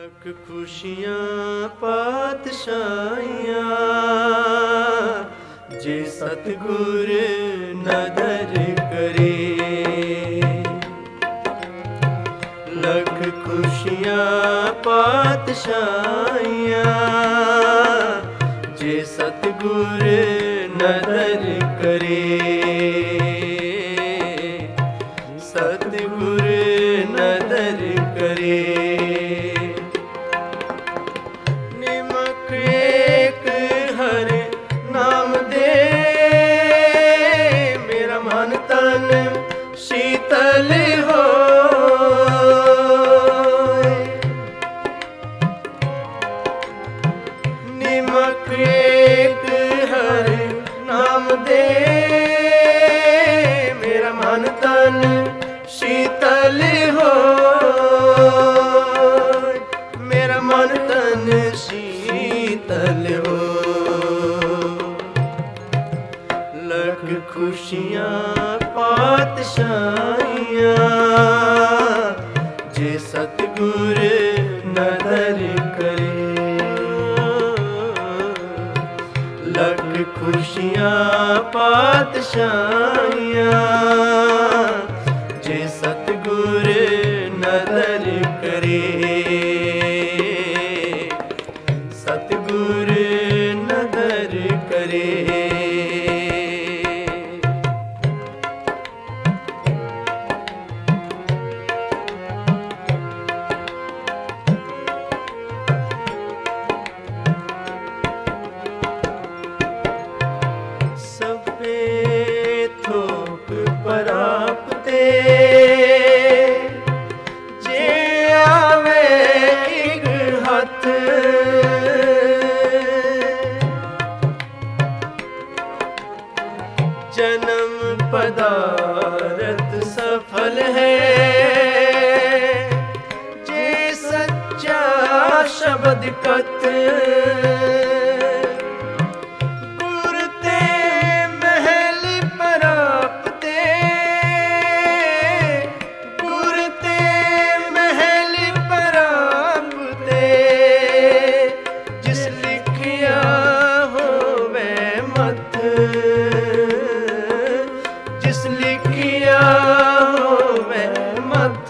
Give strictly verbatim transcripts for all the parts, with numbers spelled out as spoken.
लख खुशियाँ पातशाहियाँ जे सतगुर नदर करे। लख खुशियाँ पातशाहियाँ जे सतगुर नदर करे। सतगुर नदर करे। निमक एक हरे नाम दे मेरा मन तन शीतल हो। निमक एक हरे नाम दे मेरा मन तन शीतल हो। मेरा मन तन शीतल हो। लख खुशियाँ पातशाहियाँ जे सतगुर नदर करे। लख खुशियाँ पातशाहियाँ जे सतगुर नदर करे। सतगुर नदर करे। सबे थोक परापते जे आवे एक हथ। जन्म पदारथ सफल है जे सच्चा शब्द कथ। गुर ते महल परापते गुर ते महल परापते जिस लिखिया होवे मत। जिस लिखिया होवे मत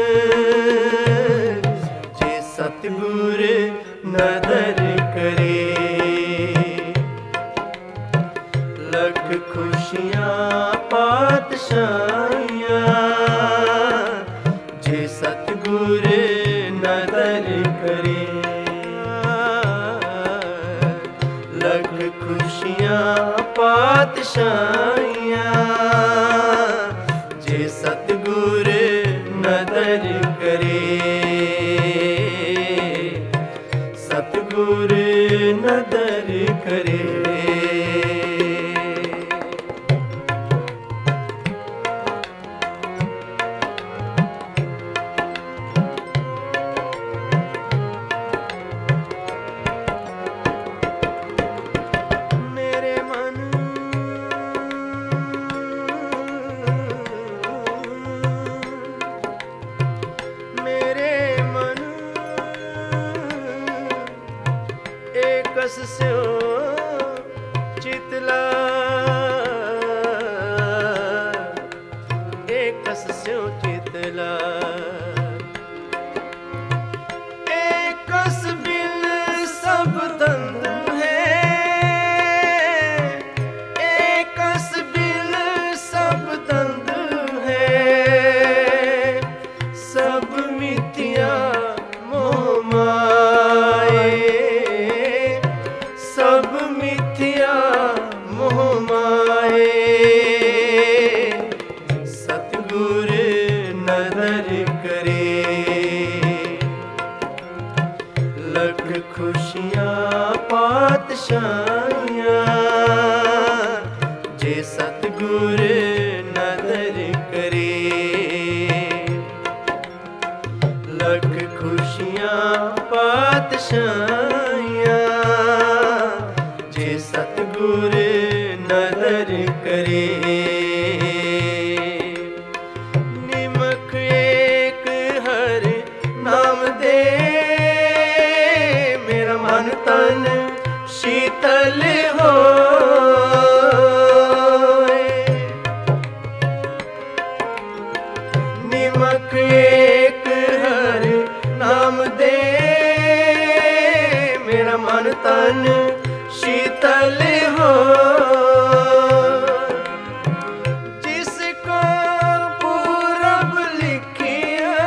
जे सतगुर नदर करे। लख खुशियाँ पातशाहियाँ जे सतगुर नदर करे। लख खुशियाँ पातशाहियाँ जे सतगुर नदर करे। सतगुर नदर करे। मेरे मन मेरे मन एकस स्यो चितला। एकस स्यो चितला। एकस बिन सब तंद है। एकस बिन सब तंद है। सब मिथ्या मोह माए। सब मिथ्या मोह माए। सतगुर नदर करे। लख खुशियाँ पातशाहियाँ जे सतगुर नदर करे। लख खुशियाँ पातशाहियाँ जे सतगुर नदर करे। निमक एक हरे नाम दे तन शीतल हो। निमक एक हर नाम दे, मेरा मन तन शीतल हो। जिसको पूरब लिखिया,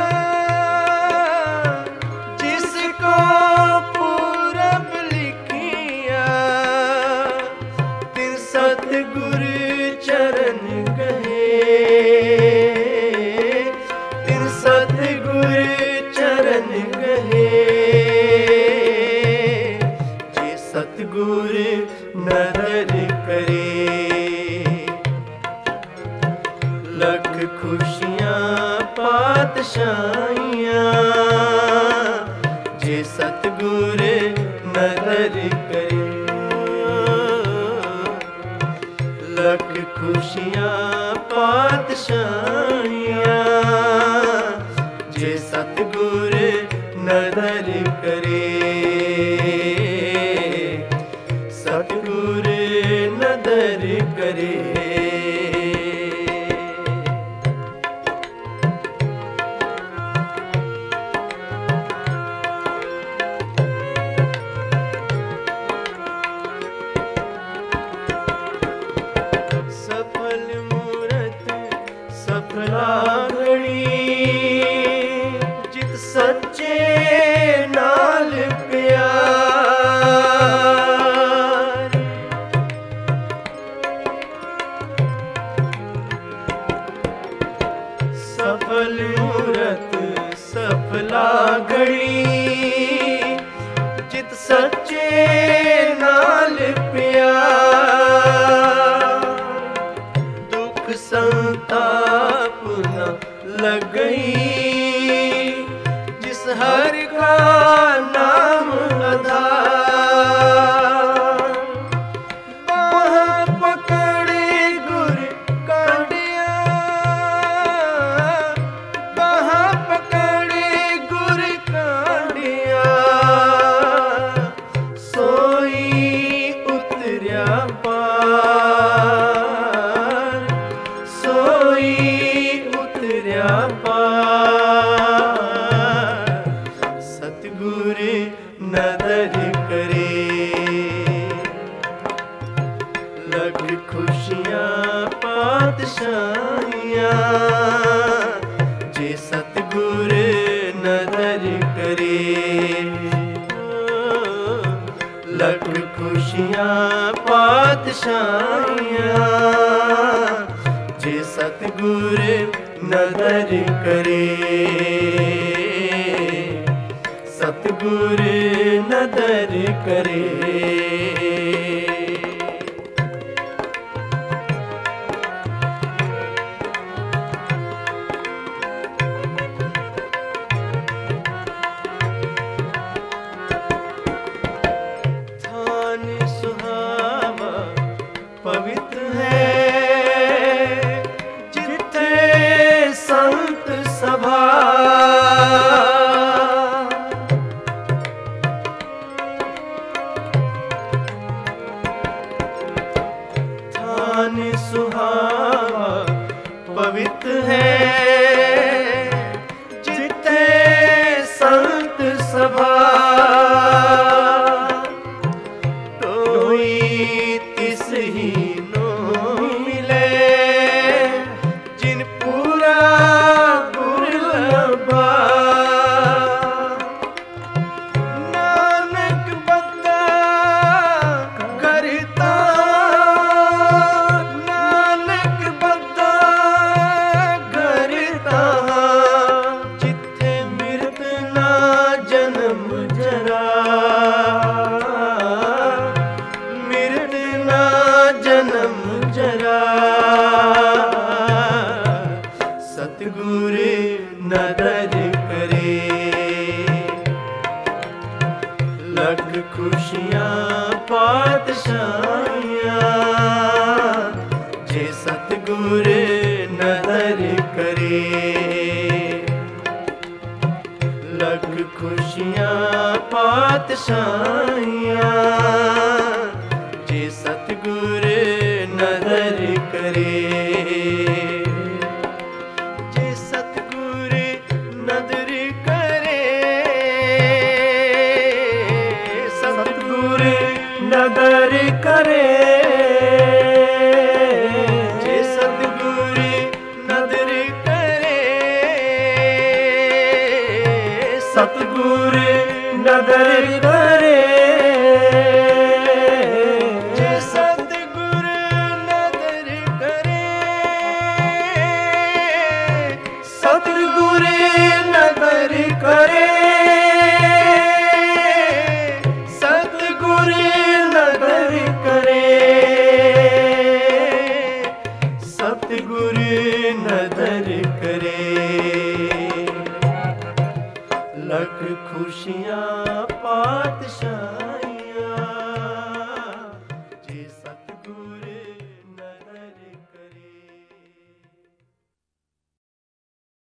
जिसको पूरब लिखिया, तिन सतगुर चरण गए, तिन सतगुर चरण गए। जे सतगुर नदर करे, लख खुशियां पातशाहियां। जे सतगुर नदर करे, लख खुशियां पातशाहियां। जे सतगुर नदर करे, सतगुर नदर करे। सफल मूरत सफला घड़ी, जित सच्चे नाल प्यार। सफल मूरत सफला घड़ी, जित सच्चे नाल प्यार। दुख संताप न लगई, जिस हर का नाम आधार। बाह पकड़े गुर कांडिया, बाह पकड़े गुर कांडिया। सोई उतरिया पार, सोई उतरिया पार। सतगुर नदर करे, लख खुशियां पातशाहियां। जे सतगुर नदर करे, लख खुशियां पातशाहियां। जे सतगुर नदर करे, सतगुर नदर करे। थान सुहावा पवित्र है, जिथे संत सभा। थान सुहावा पवित्र है, जिथे संत सभा। कोई तिस ही नो मिले, जिन पूरा गुर लभा। नानक बंदा करता, नानक बंदा करता। जिथे मृत ना जन्म जरा, मृत ना जन्म जरा। सतगुर नदर करे, लख खुशियां पातशाहियां। जे सतगुर नदर करे, लख खुशियां पातशाहियां जे सतगुर नदर करे। जे सतगुर नदर करे, सतगुर नदर करे। जे सतगुर नदर करे, सतगुर नदर करे। जे सतगुर नदर करे, सतगुर नदर करे। सतगुर नदर करे। सतगुर नदर करे। लख खुशियां पा